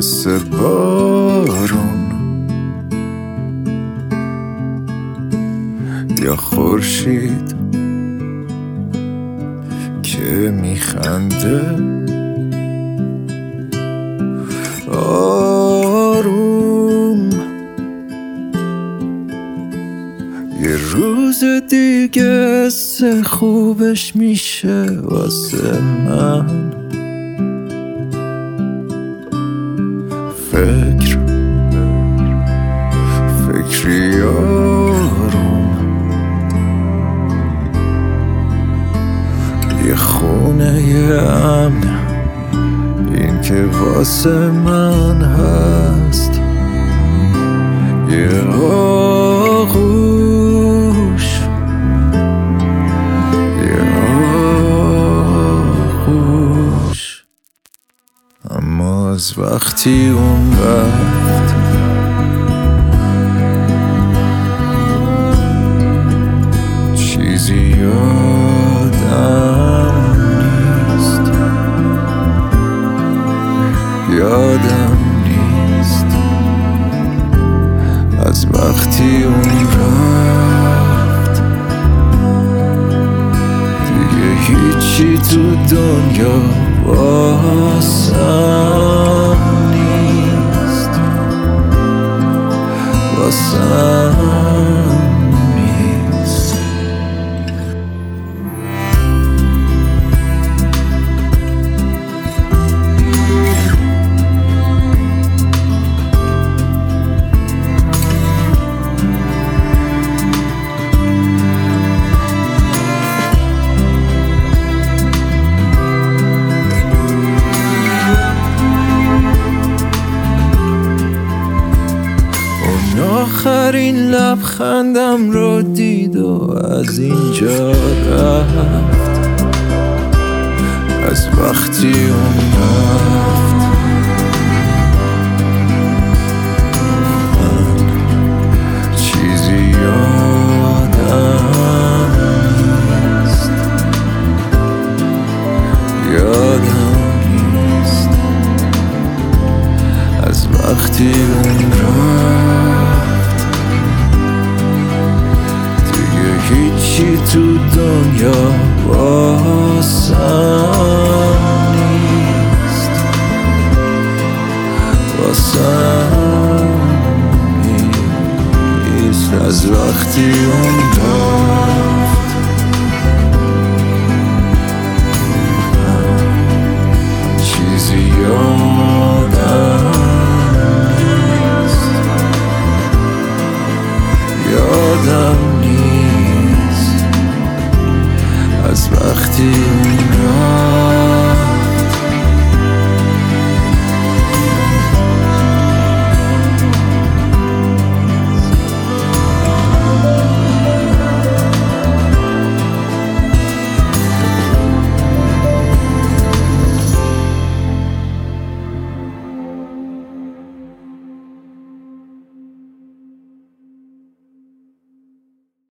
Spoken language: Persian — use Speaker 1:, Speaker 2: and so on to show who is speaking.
Speaker 1: مثل بارون یا خورشید که میخنده آروم. یه روز دیگه حس خوبش میشه واسه من. فکری آروم، یه خونه یه امن، این که واسه من هست. یه آغوش، یه آغوش. اما از وقتی اون رفت چیزی یادم نیست، یادم نیست. از وقتی اون رفت دیگه هیچی تو دنیا واسم نیست، واسم نیست. آخرین لبخندم رو دید و از اینجا رفت. از وقتی اون رفت من چیزی یادم نیست، یادم نیست. از وقتی اون رفت هیچی تو دنیا واسم نیست، واسم نیست. از وقتی اون